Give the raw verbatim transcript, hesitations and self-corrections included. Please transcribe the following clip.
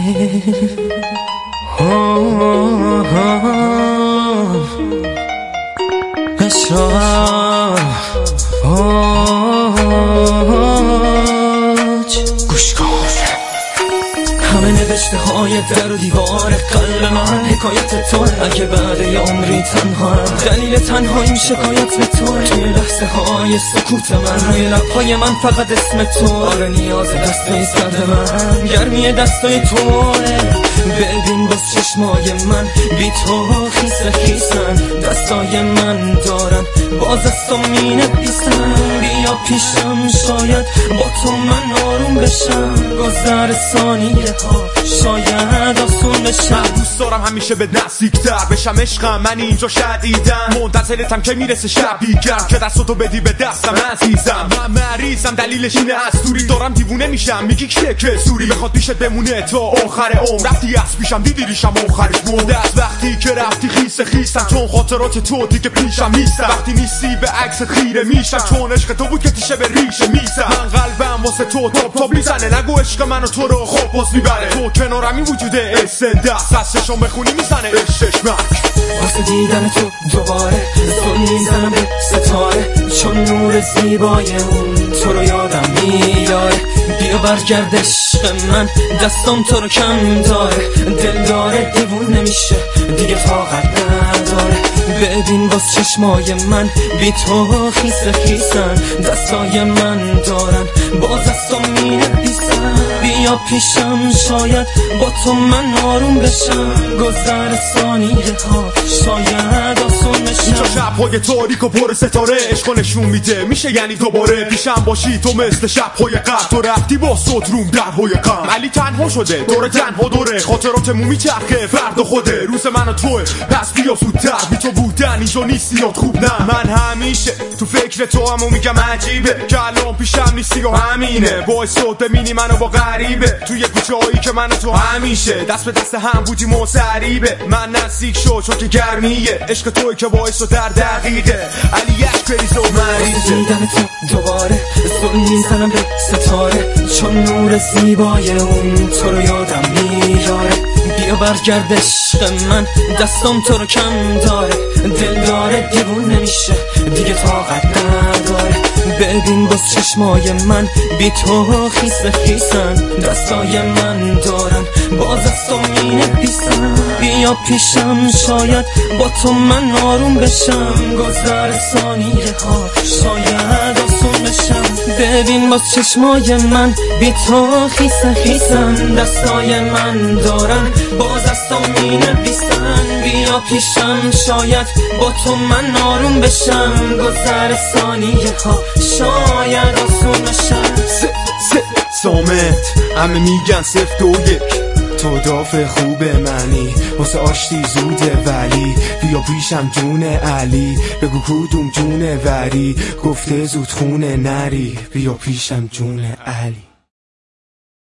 گوش کن همه نوشته های در و دیوار قلب من حکایت تو. اگه بعد یه عمری تنها هم دلیل تنهاییم شکایت به تو. توی لحظه های سکوت من روی لبهای من فقط اسم تو. آره نیاز دستای سرد من گرمی دستای توه. ببین باز چشمای من بی تو خیسه خیسن. دستای من دارن باز از تو می نویسن. بیا پیشم شاید با تو من آروم بشم. گذر ثانیه ها شاید آسون بشم. من دوست دارم همیشه به نزدیک‌تر بشم عشقم. من اینجا شدیدم منتظرتم که میرسه شب بیگرم که دستتو بدی به دستم عزیزم. من مریضم دلیلش اینه از دوری دارم دیوونه میشم. میگی کیه که سوری بخواد پیشت بمونه تا آخر عمر. رفتی از پیشم دیدی ریشم آخرش مرده. از وقتی که رفتی خیس خیسم چون خاطرات تو دیگه پیشم نیستم. وقتی نیستی به عکست خیره میشم چون عشق تو بود که تیشه به ریشه میزم. من قلبم واسه تو تاپ تاپ میزنه. نگو عشق منو تو رو خوب باز میبره. تو کنارمی وجوده استنده از چشم بخونی میزنه چشمک. واسه دیدن تو دوباره زل میزنم به ستاره چون نور زیبای اون تو رو یادم میاره. بیا برگرد عشق من دستم تو رو کم داره. دل داره دیوون نمیشه دیگه طاقت نداره. ببین باز چشمای من بی تو خیسه خیسن. دستای من دارن باز از تو می نویسن. بیا پیشم شاید با تو من آروم بشم. گذر ثانیه ها شاید آسون بشم. اینجا شب‌های تاریک و پر ستاره عشق نشون میده میشه یعنی دوباره پیشم باشی تو مثل شب‌های قبل. تو رفتی با صد روم درهای غم. علی تنها شده دور تنها دوره خاطراتمون میچرخه فرد خوده. روز من و توه پس بیا زودتر. بی تو بودن اینجا نیستی یاد خوب نه. من همیشه تو فکر تو هم و میگم عجیبه که الان پیشم نیستی و همینه. باعث شد ببینی منو با غریبه توی کوچه هایی که من و تو همیشه دست به دست هم بودیم و سریبه. من نزدیک شد چون که گرمیه عشق توی که باعث شد در دقیقه علی یک بریز و مریضه. دیدن تو دوباره زل میزنم به ستاره چون نور زیبای اون تو رو یادم میاره. بیا برگرد عشق من دستم تو رو کم داره. دل داره دیوون نمیشه دیگه طاقت نداره. ببین باز چشمای من بی تو خیسه خیسن. دستای من دارن باز از تو می نویسن. بیا پیشم شاید با تو من آروم بشم. گذر ثانیه ها شاید آسون بشم. ببین باز چشمای من بی تو خیسه خیسن. دستای من دارن باز از تو می نویسن. بیا پیشم شاید با تو من آروم بشم. گذر ثانیه ها شاید آسون بشم. س س سامت همه میگن سفت و یک تو دافع خوب منی واسه آشتی زوده ولی بیا پیشم جون علی. بگو کدوم جون وری گفته زود خونه نری. بیا پیشم جون علی.